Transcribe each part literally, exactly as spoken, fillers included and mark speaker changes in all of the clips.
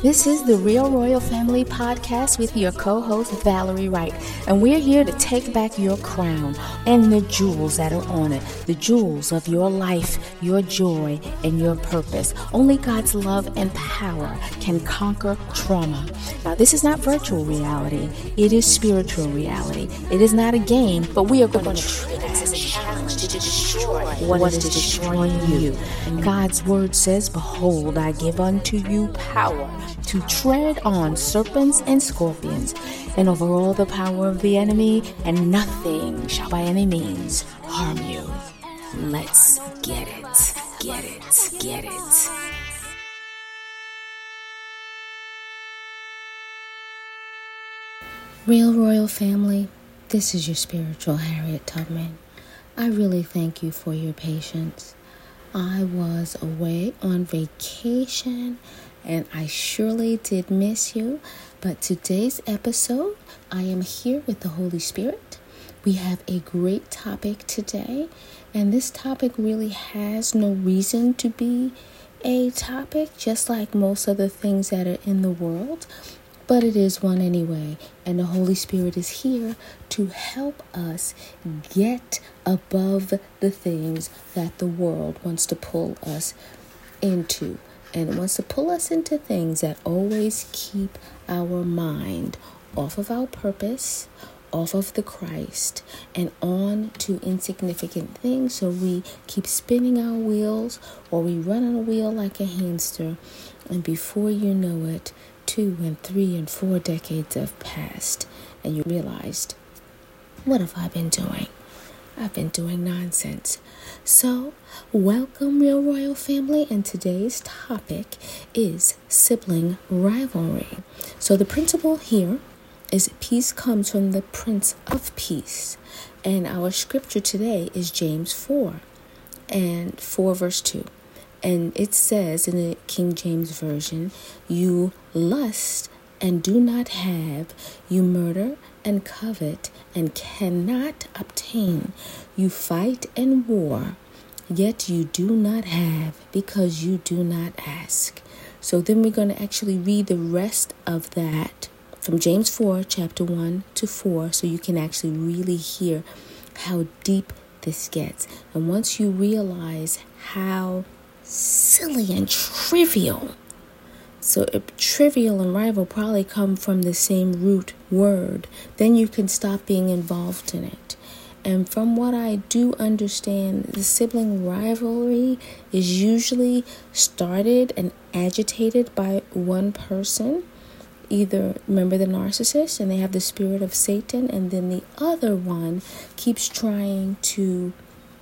Speaker 1: This is the Real Royal Family Podcast with your co-host Valerie Wright, and we're here to take back your crown and the jewels that are on it, the jewels of your life, your joy, and your purpose. Only God's love and power can conquer trauma. Now, this is not virtual reality. It is spiritual reality. It is not a game, but we are going to treat it as a challenge to destroy what is destroying you. And God's word says, "Behold, I give unto you power to tread on serpents and scorpions, and over all the power of the enemy, and nothing shall by any means harm you." Let's get it, get it, get it. Real Royal Family, this is your spiritual Harriet Tubman. I really thank you for your patience. I was away on vacation, and I surely did miss you, but today's episode, I am here with the Holy Spirit. We have a great topic today, and this topic really has no reason to be a topic, just like most of the things that are in the world, but it is one anyway, and the Holy Spirit is here to help us get above the things that the world wants to pull us into. And it wants to pull us into things that always keep our mind off of our purpose, off of the Christ, and on to insignificant things. So we keep spinning our wheels, or we run on a wheel like a hamster. And before you know it, two and three and four decades have passed, and you realized, what have I been doing? I've been doing nonsense. So, welcome, Real Royal Family, and today's topic is sibling rivalry. So the principle here is peace comes from the Prince of Peace, and our scripture today is James four, and four verse two. And it says in the King James Version, "You lust and do not have, you murder and covet and cannot obtain. You fight and war, yet you do not have because you do not ask." So then we're going to actually read the rest of that from James four, chapter one to four, so you can actually really hear how deep this gets. And once you realize how silly and trivial, so if trivial and rival probably come from the same root word, then you can stop being involved in it. And from what I do understand, the sibling rivalry is usually started and agitated by one person. Either, remember, the narcissist, and they have the spirit of Satan, and then the other one keeps trying to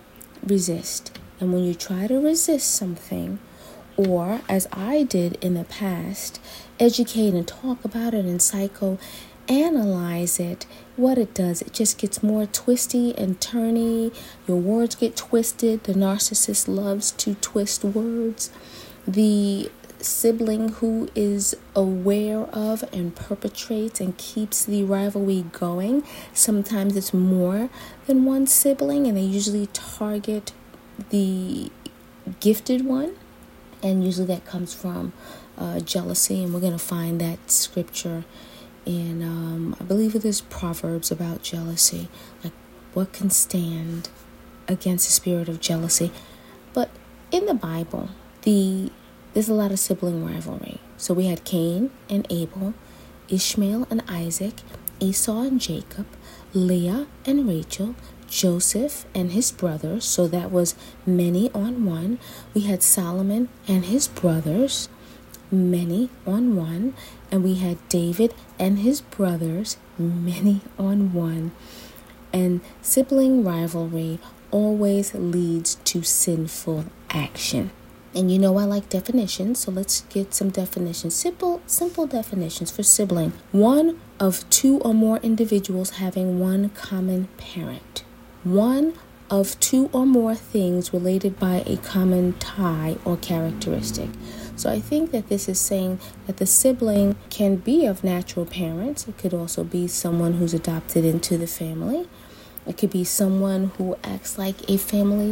Speaker 1: resist. And when you try to resist something, or as I did in the past, educate and talk about it and psychoanalyze it, what it does, it just gets more twisty and turny. Your words get twisted. The narcissist loves to twist words. The sibling who is aware of and perpetrates and keeps the rivalry going, sometimes it's more than one sibling, and they usually target the gifted one, and usually that comes from uh, jealousy. And we're going to find that scripture in um, I believe it is Proverbs about jealousy, like what can stand against the spirit of jealousy. But in the Bible, the there's a lot of sibling rivalry. So we had Cain and Abel, Ishmael and Isaac, Esau and Jacob, Leah and Rachel, Joseph and his brothers, so that was many on one. We had Solomon and his brothers, many on one. And we had David and his brothers, many on one. And sibling rivalry always leads to sinful action. And you know I like definitions, so let's get some definitions. Simple, simple definitions for sibling. One of two or more individuals having one common parent. One of two or more things related by a common tie or characteristic. So I think that this is saying that the sibling can be of natural parents. It could also be someone who's adopted into the family. It could be someone who acts like a family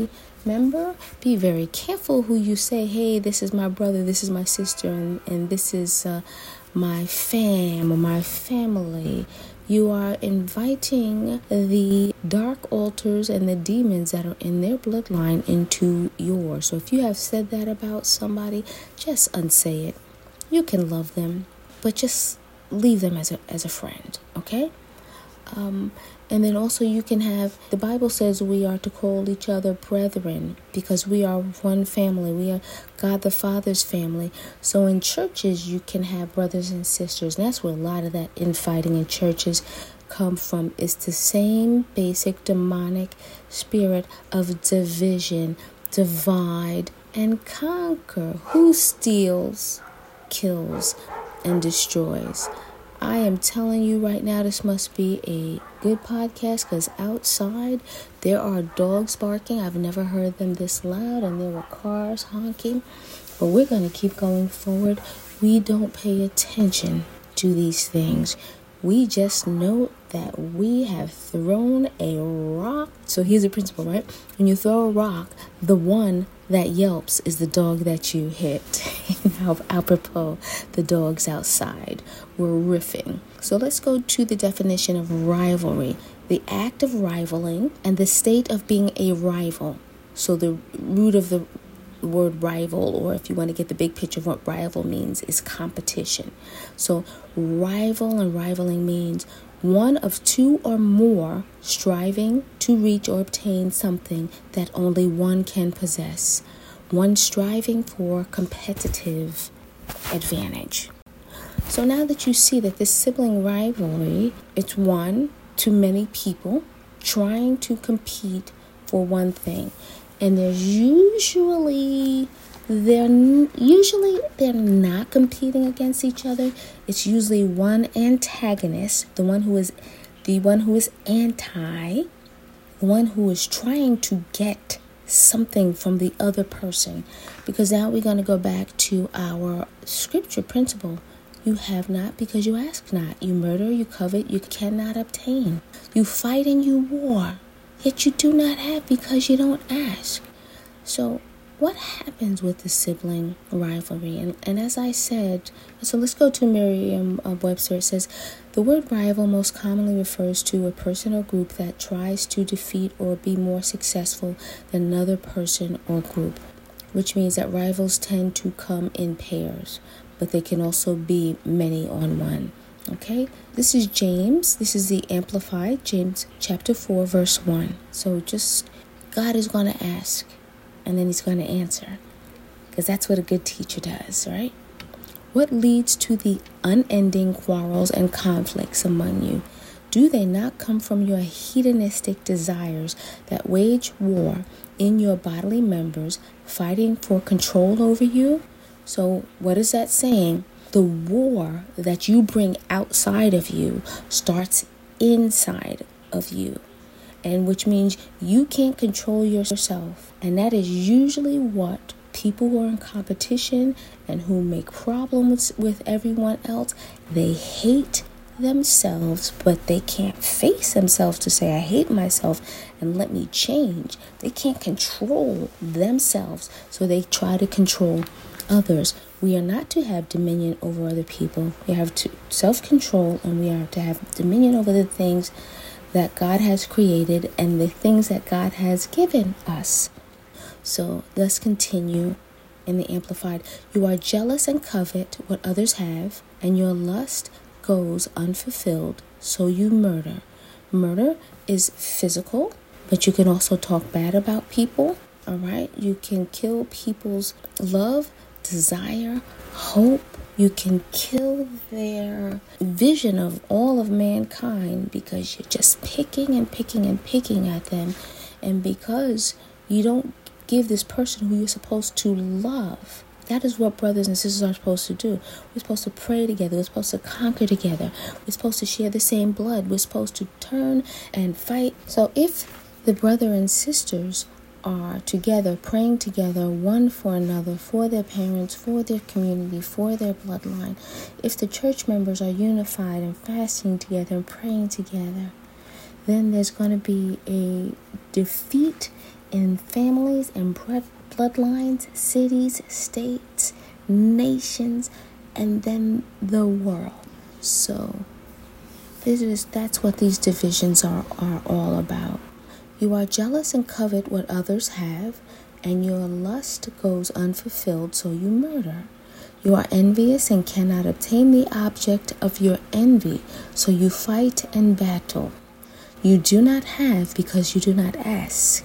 Speaker 1: member, be very careful who you say, hey, this is my brother, this is my sister, and, and this is uh, my fam or my family. You are inviting the dark altars and the demons that are in their bloodline into yours. So if you have said that about somebody, just unsay it. You can love them, but just leave them as a as a friend, okay? Um, and then also you can have, the Bible says we are to call each other brethren because we are one family. We are God the Father's family. So in churches, you can have brothers and sisters. And that's where a lot of that infighting in churches come from. It's the same basic demonic spirit of division, divide, and conquer. Who steals, kills, and destroys? I am telling you right now, this must be a good podcast because outside there are dogs barking. I've never heard them this loud, and there were cars honking. But we're going to keep going forward. We don't pay attention to these things. We just know that we have thrown a rock. So here's the principle, right? When you throw a rock, the one that yelps is the dog that you hit. Now, apropos, the dogs outside were riffing. So let's go to the definition of rivalry. The act of rivaling and the state of being a rival. So the root of the word rival, or if you want to get the big picture of what rival means, is competition. So rival and rivaling means one of two or more striving to reach or obtain something that only one can possess. One striving for competitive advantage. So now that you see that this sibling rivalry, it's one to many people trying to compete for one thing. And there's usually they're usually they're not competing against each other. It's usually one antagonist, the one who is the one who is anti, the one who is trying to get something from the other person. Because now we're going to go back to our scripture principle. You have not because you ask not. You murder, you covet, you cannot obtain. You fight and you war, yet you do not have because you don't ask. So what happens with the sibling rivalry? And, and as I said, so let's go to Merriam-Webster. It says, the word rival most commonly refers to a person or group that tries to defeat or be more successful than another person or group, which means that rivals tend to come in pairs, but they can also be many on one. Okay, this is James. This is the Amplified, James chapter four, verse one. So just, God is going to ask, and then he's going to answer, because that's what a good teacher does, right? What leads to the unending quarrels and conflicts among you? Do they not come from your hedonistic desires that wage war in your bodily members, fighting for control over you? So what is that saying? The war that you bring outside of you starts inside of you, and which means you can't control yourself. And that is usually what people who are in competition and who make problems with everyone else, they hate themselves, but they can't face themselves to say, I hate myself and let me change. They can't control themselves, so they try to control others. We are not to have dominion over other people. We have to self-control, and we are to have dominion over the things that God has created and the things that God has given us. So let's continue in the Amplified. You are jealous and covet what others have, and your lust goes unfulfilled, so you murder. Murder is physical, but you can also talk bad about people, all right? You can kill people's love, desire, hope. You can kill their vision of all of mankind because you're just picking and picking and picking at them. And because you don't give this person who you're supposed to love. That is what brothers and sisters are supposed to do. We're supposed to pray together. We're supposed to conquer together. We're supposed to share the same blood. We're supposed to turn and fight. So if the brother and sisters are together, praying together, one for another, for their parents, for their community, for their bloodline, if the church members are unified and fasting together and praying together, then there's going to be a defeat in families and bloodlines, cities, states, nations, and then the world. So this is that's what these divisions are, are all about. You are jealous and covet what others have, and your lust goes unfulfilled, so you murder. You are envious and cannot obtain the object of your envy, so you fight and battle. You do not have because you do not ask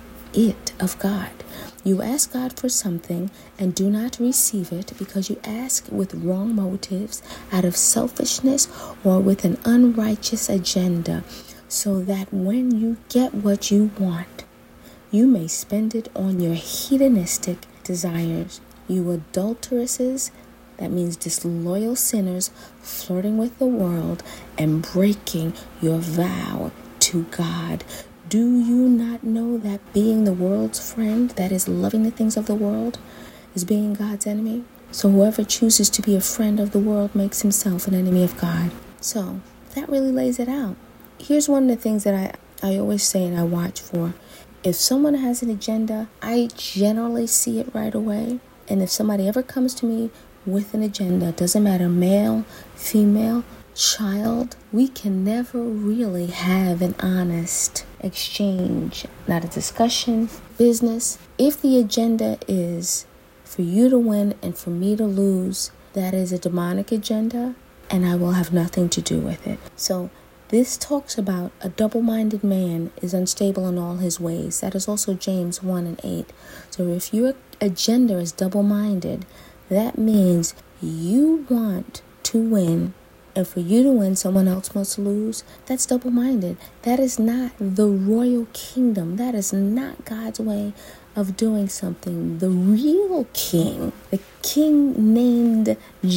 Speaker 1: it of God. You ask God for something and do not receive it because you ask with wrong motives, out of selfishness or with an unrighteous agenda, so that when you get what you want, you may spend it on your hedonistic desires. You adulteresses, that means disloyal sinners, flirting with the world and breaking your vow to God. Do you not know that being the world's friend, that is loving the things of the world, is being God's enemy? So whoever chooses to be a friend of the world makes himself an enemy of God. So that really lays it out. Here's one of the things that I, I always say and I watch for. If someone has an agenda, I generally see it right away. And if somebody ever comes to me with an agenda, doesn't matter, male, female, child, we can never really have an honest exchange, not a discussion, business. If the agenda is for you to win and for me to lose, that is a demonic agenda, and I will have nothing to do with it. So this talks about a double-minded man is unstable in all his ways. That is also James one and eight. So if your agenda is double-minded, that means you want to win, and for you to win, someone else must lose. That's double-minded. That is not the royal kingdom. That is not God's way of doing something. The real king, the king named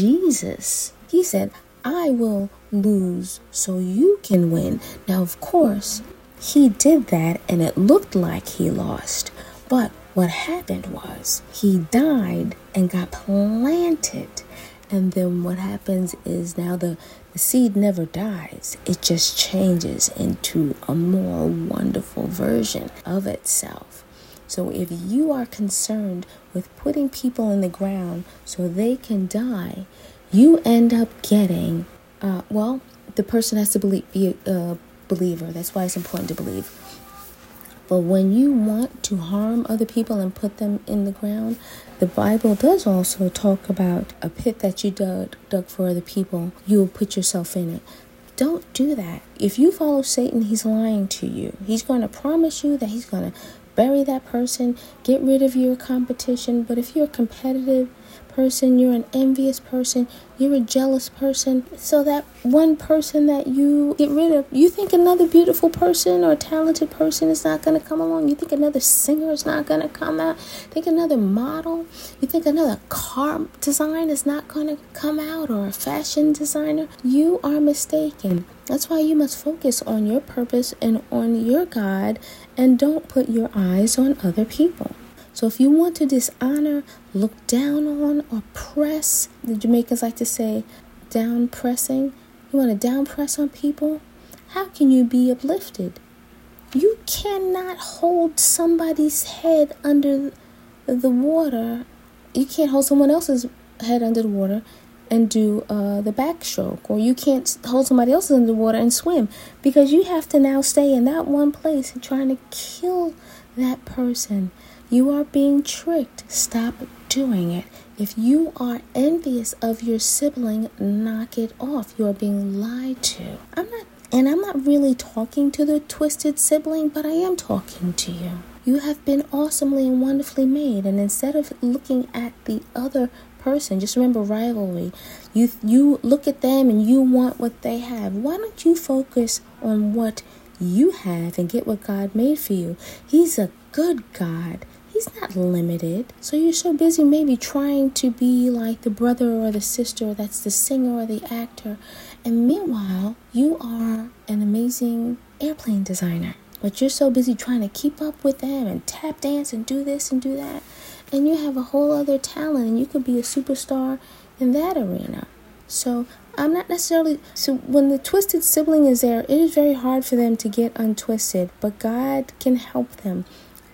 Speaker 1: Jesus, he said, I will lose so you can win. Now, of course, he did that and it looked like he lost. But what happened was he died and got planted. And then what happens is now the, the seed never dies. It just changes into a more wonderful version of itself. So if you are concerned with putting people in the ground so they can die, you end up getting, uh, well, the person has to believe, be a believer. That's why it's important to believe. But when you want to harm other people and put them in the ground, the Bible does also talk about a pit that you dug, dug for other people. You will put yourself in it. Don't do that. If you follow Satan, he's lying to you. He's going to promise you that he's going to bury that person, get rid of your competition. But if you're a competitive person, you're an envious person, you're a jealous person, so that one person that you get rid of, you think another beautiful person or talented person is not going to come along, you think another singer is not going to come out, think another model, you think another car design is not going to come out, or a fashion designer, you are mistaken. That's why you must focus on your purpose and on your God, and don't put your eyes on other people. So if you want to dishonor, look down on, or press, the Jamaicans like to say down pressing, you want to down press on people, how can you be uplifted? You cannot hold somebody's head under the water. You can't hold someone else's head under the water and do uh, the backstroke, or you can't hold somebody else under the water and swim, because you have to now stay in that one place and trying to kill that person. You are being tricked. Stop doing it. If you are envious of your sibling, knock it off. You are being lied to. I'm not, and I'm not really talking to the twisted sibling, but I am talking to you. You have been awesomely and wonderfully made, and instead of looking at the other person, just remember rivalry. You you look at them and you want what they have. Why don't you focus on what you have and get what God made for you? He's a good God. He's not limited. So you're so busy maybe trying to be like the brother or the sister that's the singer or the actor. And meanwhile, you are an amazing airplane designer. But you're so busy trying to keep up with them and tap dance and do this and do that. And you have a whole other talent and you could be a superstar in that arena. So I'm not necessarily... So when the twisted sibling is there, it is very hard for them to get untwisted. But God can help them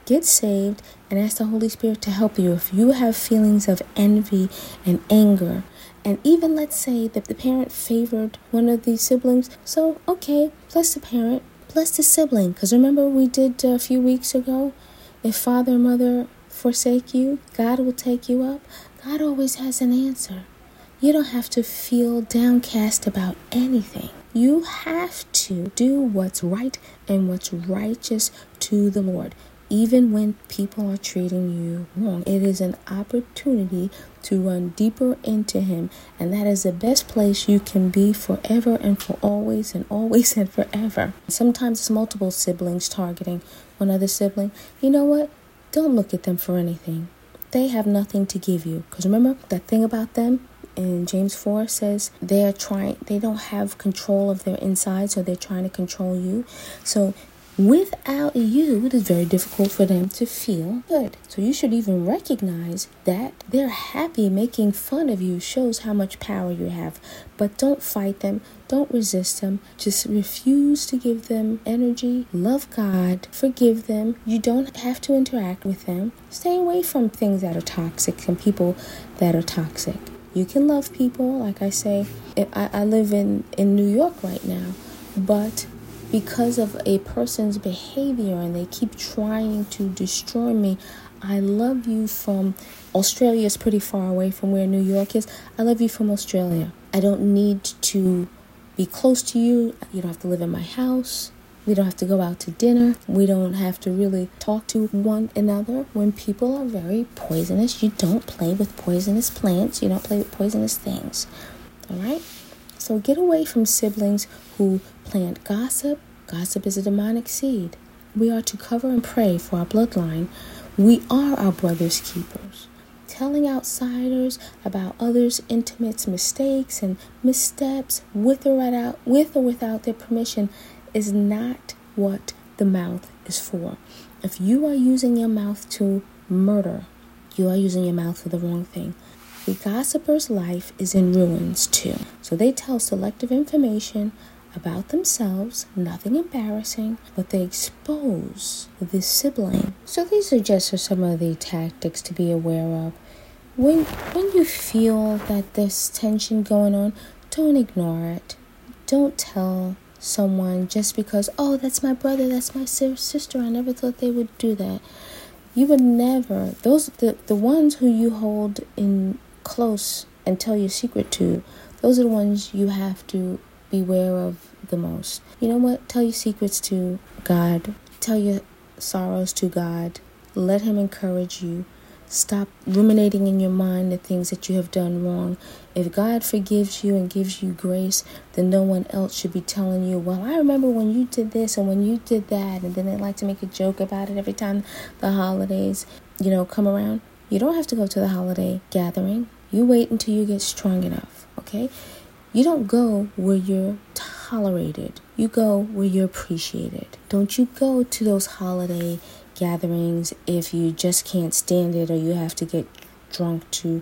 Speaker 1: get saved and ask the Holy Spirit to help you. If you have feelings of envy and anger, and even let's say that the parent favored one of these siblings, so okay, bless the parent, bless the sibling. Because remember we did a few weeks ago, if father or mother forsake you, God will take you up. God always has an answer. You don't have to feel downcast about anything. You have to do what's right and what's righteous to the Lord, even when people are treating you wrong. It is an opportunity to run deeper into Him, and that is the best place you can be forever and for always and always and forever. Sometimes it's multiple siblings targeting one other sibling. You know what? Don't look at them for anything. They have nothing to give you. Because remember that thing about them? In James four says they're trying, they don't have control of their inside, so they're trying to control you. So without you, it is very difficult for them to feel good. So you should even recognize that they're happy making fun of you shows how much power you have. But don't fight them. Don't resist them. Just refuse to give them energy. Love God. Forgive them. You don't have to interact with them. Stay away from things that are toxic and people that are toxic. You can love people. Like I say, I, I live in, in New York right now, but because of a person's behavior and they keep trying to destroy me, I love you from Australia is pretty far away from where New York is. I love you from Australia. I don't need to be close to you. You don't have to live in my house. We don't have to go out to dinner. We don't have to really talk to one another. When people are very poisonous, you don't play with poisonous plants. You don't play with poisonous things. All right? So get away from siblings who plant gossip. Gossip is a demonic seed. We are to cover and pray for our bloodline. We are our brother's keepers. Telling outsiders about others' intimates, mistakes, and missteps with or without, with or without their permission is not what the mouth is for. If you are using your mouth to murder, you are using your mouth for the wrong thing. The gossiper's life is in ruins too. So they tell selective information about themselves, nothing embarrassing, but they expose the sibling. So these are just some of the tactics to be aware of. When when you feel that there's tension going on, don't ignore it. Don't tell someone just because, oh, that's my brother, that's my sister, I never thought they would do that. You would never, those the, the ones who you hold in close and tell your secret to, those are the ones you have to beware of the most. You know what? Tell your secrets to God. Tell your sorrows to God. Let Him encourage you. Stop ruminating in your mind the things that you have done wrong. If God forgives you and gives you grace, then no one else should be telling you, well, I remember when you did this and when you did that, and then they like to make a joke about it every time the holidays, you know, come around. You don't have to go to the holiday gathering. You wait until you get strong enough, okay? You don't go where you're tolerated. You go where you're appreciated. Don't you go to those holiday gatherings if you just can't stand it or you have to get drunk to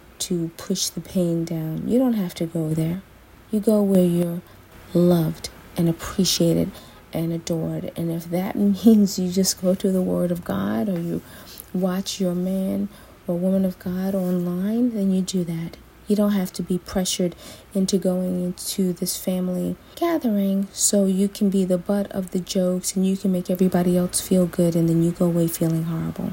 Speaker 1: to push the pain down. You don't have to go there. You go where you're loved and appreciated and adored. And if that means you just go to the Word of God or you watch your man or woman of God online, then you do that. You don't have to be pressured into going into this family gathering so you can be the butt of the jokes and you can make everybody else feel good and then you go away feeling horrible.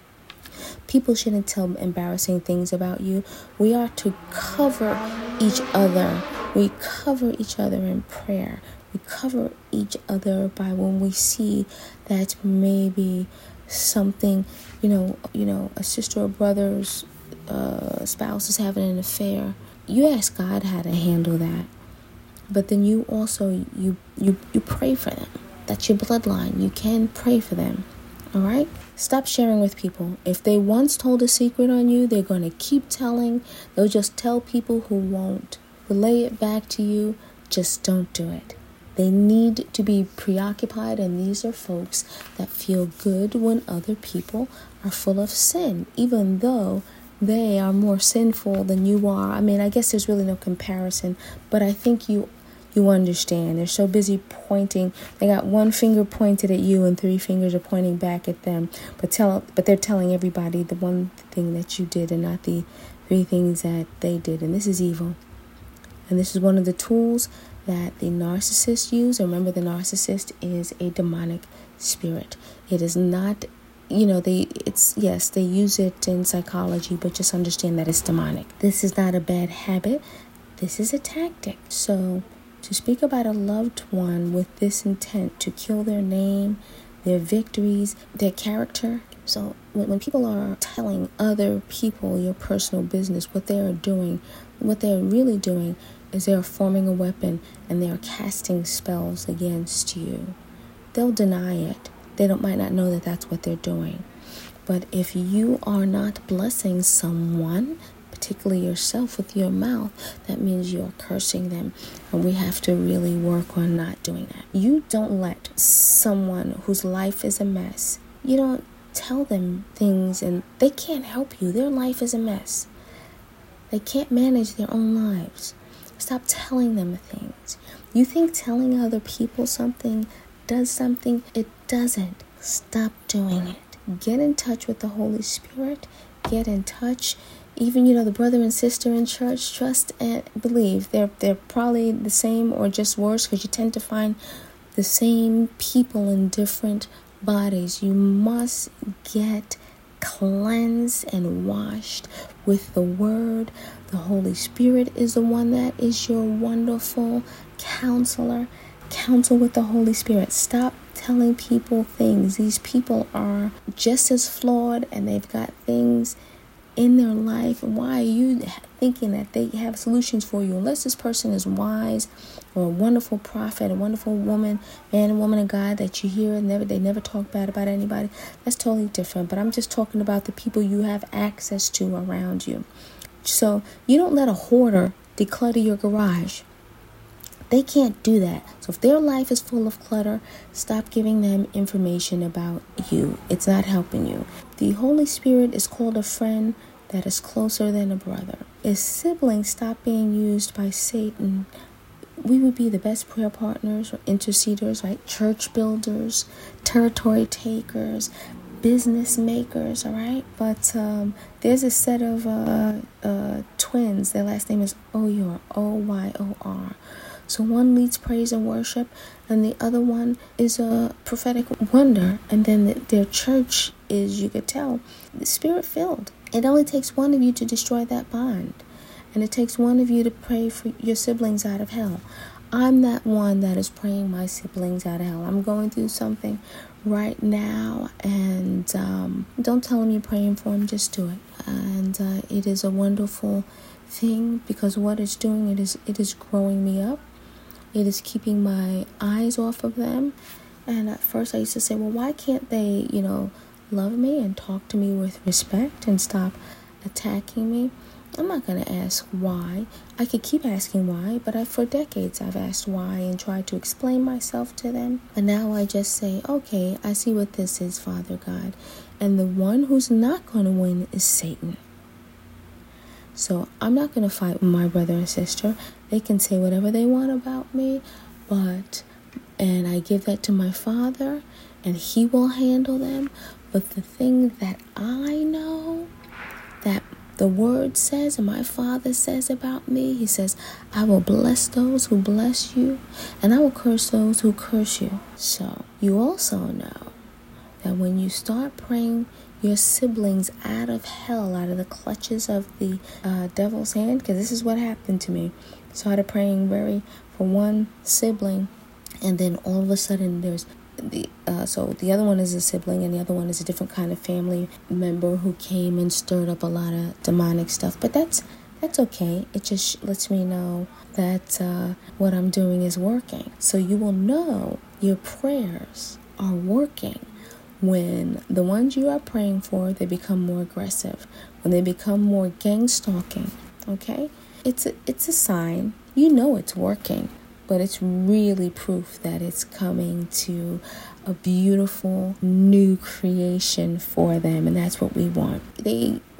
Speaker 1: People shouldn't tell embarrassing things about you. We are to cover each other. We cover each other in prayer. We cover each other by when we see that maybe something, you know, you know, a sister or brother's uh, spouse is having an affair. You ask God how to handle that, but then you also you you you pray for them. That's your bloodline. You can pray for them. All right. Stop sharing with people. If they once told a secret on you, they're going to keep telling. They'll just tell people who won't relay it back to you. Just don't do it. They need to be preoccupied, and these are folks that feel good when other people are full of sin, even though they are more sinful than you are. I mean, I guess there's really no comparison, but I think you you understand. They're so busy pointing. They got one finger pointed at you and three fingers are pointing back at them. But tell, but they're telling everybody the one thing that you did and not the three things that they did. And this is evil. And this is one of the tools that the narcissist use. Remember, the narcissist is a demonic spirit. It is not, you know, they, it's, yes, they use it in psychology, but just understand that it's demonic. This is not a bad habit. This is a tactic. So to speak about a loved one with this intent to kill their name, their victories, their character. So when, when people are telling other people your personal business, what they are doing, what they're really doing is they're forming a weapon and they are casting spells against you. They'll deny it. They don't might not know that that's what they're doing. But if you are not blessing someone, particularly yourself, with your mouth, that means you are cursing them. And we have to really work on not doing that. You don't let someone whose life is a mess, you don't tell them things and they can't help you. Their life is a mess. They can't manage their own lives. Stop telling them things. You think telling other people something does something? It doesn't. Stop doing it. Get in touch with the Holy Spirit. Get in touch. Even, you know, the brother and sister in church, trust and believe. They're, they're probably the same or just worse, because you tend to find the same people in different bodies. You must get cleansed and washed with the Word. The Holy Spirit is the one that is your wonderful counselor. Counsel with the Holy Spirit. Stop telling people things. These people are just as flawed and they've got things in their life. Why are you thinking that they have solutions for you? Unless this person is wise or a wonderful prophet, a wonderful woman, man and woman of God that you hear and never they never talk bad about anybody, that's totally different. But I'm just talking about the people you have access to around you. So you don't let a hoarder declutter your garage. They can't do that. So if their life is full of clutter, stop giving them information about you. It's not helping you. The Holy Spirit is called a friend that is closer than a brother. If siblings stop being used by Satan, we would be the best prayer partners or interceders, right? Church builders, territory takers, business makers, all right? But um, there's a set of uh, uh, twins. Their last name is Oyor, O Y O R. So one leads praise and worship, and the other one is a prophetic wonder. And then the, their church is, you could tell, Spirit-filled. It only takes one of you to destroy that bond. And it takes one of you to pray for your siblings out of hell. I'm that one that is praying my siblings out of hell. I'm going through something right now, and um, don't tell them you're praying for them. Just do it. And uh, it is a wonderful thing, because what it's doing, it is it is growing me up. It is keeping my eyes off of them. And at first I used to say, well, why can't they, you know, love me and talk to me with respect and stop attacking me? I'm not going to ask why. I could keep asking why, but I, for decades I've asked why and tried to explain myself to them. And now I just say, okay, I see what this is, Father God. And the one who's not going to win is Satan. So I'm not going to fight with my brother and sister. They can say whatever they want about me, but, and I give that to my Father, and He will handle them. But the thing that I know, that the Word says and my Father says about me, He says, I will bless those who bless you, and I will curse those who curse you. So you also know that when you start praying your siblings out of hell, out of the clutches of the uh, devil's hand, because this is what happened to me. Started praying very for one sibling, and then all of a sudden there's the uh, so the other one is a sibling, and the other one is a different kind of family member who came and stirred up a lot of demonic stuff. But that's that's okay. It just lets me know that uh, what I'm doing is working. So you will know your prayers are working when the ones you are praying for, they become more aggressive, when they become more gang stalking. Okay, it's a, it's a sign. You know it's working. But it's really proof that it's coming to a beautiful new creation for them. And that's what we want. They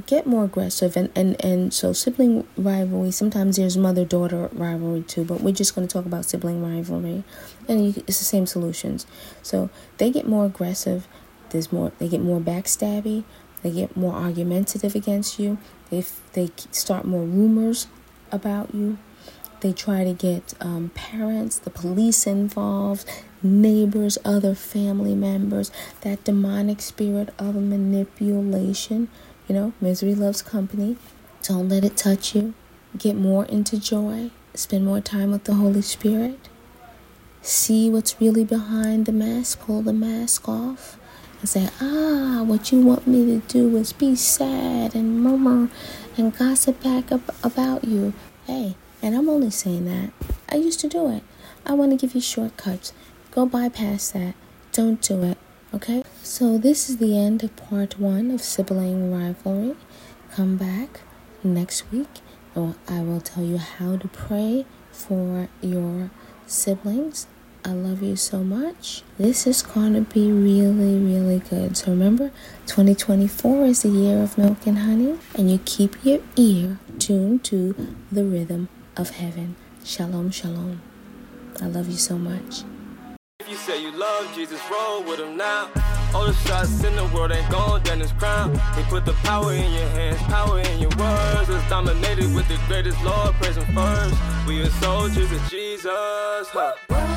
Speaker 1: get more aggressive. And, and, and so sibling rivalry, sometimes there's mother-daughter rivalry too, but we're just going to talk about sibling rivalry. And you, it's the same solutions. So they get more aggressive. There's more. They get more backstabby. They get more argumentative against you. They, they start more rumors about you. They try to get um, parents, the police involved, neighbors, other family members. That demonic spirit of manipulation. You know, misery loves company. Don't let it touch you. Get more into joy. Spend more time with the Holy Spirit. See what's really behind the mask. Pull the mask off. And say, ah, what you want me to do is be sad and murmur and gossip back up about you. Hey. And I'm only saying that. I used to do it. I want to give you shortcuts. Go bypass that. Don't do it. Okay? So this is the end of part one of sibling rivalry. Come back next week. Or I will tell you how to pray for your siblings. I love you so much. This is going to be really, really good. So remember, twenty twenty-four is the year of milk and honey. And you keep your ear tuned to the rhythm of heaven. Shalom, shalom. I love you so much.
Speaker 2: If you say you love Jesus, roll with him now. All the shots in the world ain't gone, then it's crown. He put the power in your hands, power in your words. It's dominated with the greatest Lord, praise him first. We are soldiers of Jesus. Huh.